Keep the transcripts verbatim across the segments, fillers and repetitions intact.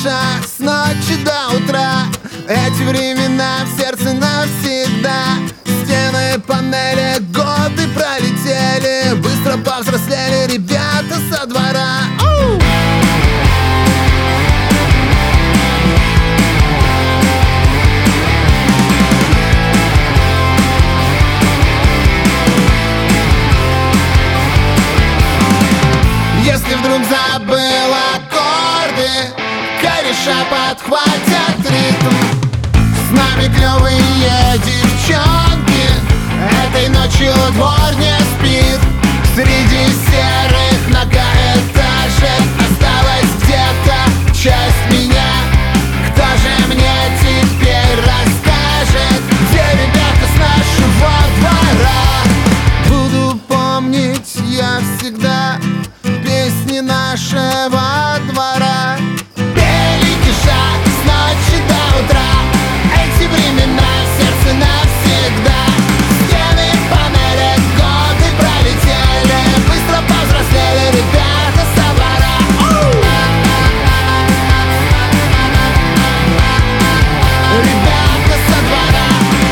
киша с ночи до утра. Эти времена в сердце навсегда. Стены, панели, годы пролетели. Быстро повзрослели ребята со двора. Оу! Если вдруг забыл аккорды, кореша подхватят ритм. С нами клевые девчонки, этой ночью двор не спит. Среди серых многоэтажек осталась где-то часть меня. Кто же мне теперь расскажет, где ребята с нашего двора? Буду помнить я всегда песни нашего двора. Пели, киша с ночи до утра. Эти времена в сердце навсегда. Стены, панели, годы пролетели. Быстро повзрослели ребята со двора. Ребята со двора.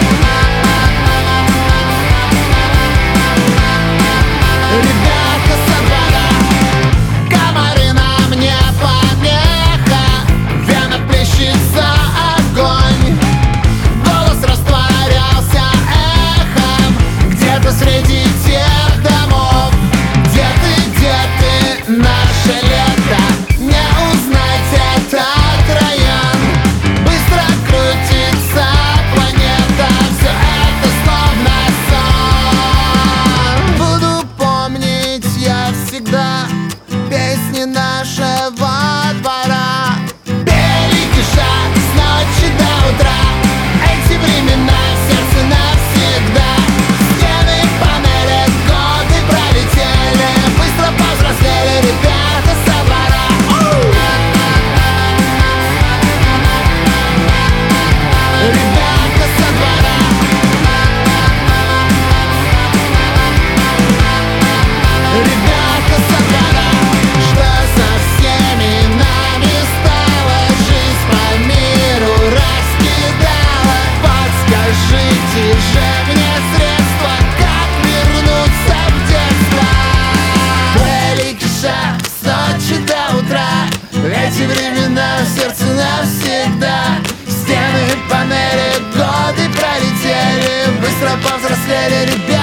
Ребята со двора. Комары на мне помеха, в венах плещется огонь. Голос растворялся эхом где-то среди тех домов. Где ты, где ты, наше лето? Не узнать этот район. Быстро крутится планета, все это словно сон. Буду помнить я всегда песни нашего двора. Пели, киша с ночи до утра. Эти времена в сердце навсегда. Стены, панели, годы пролетели. Быстро повзрослели ребята со двора. Ребята со двора. Ребята со двора. Что со всеми нами стало? Жизнь по миру раскидала. Подскажите же мне средства, как вернуться в детство. Пели, киша с ночи до утра. Эти времена в сердце навсегда. Стены, панели, годы пролетели. Быстро повзрослели ребята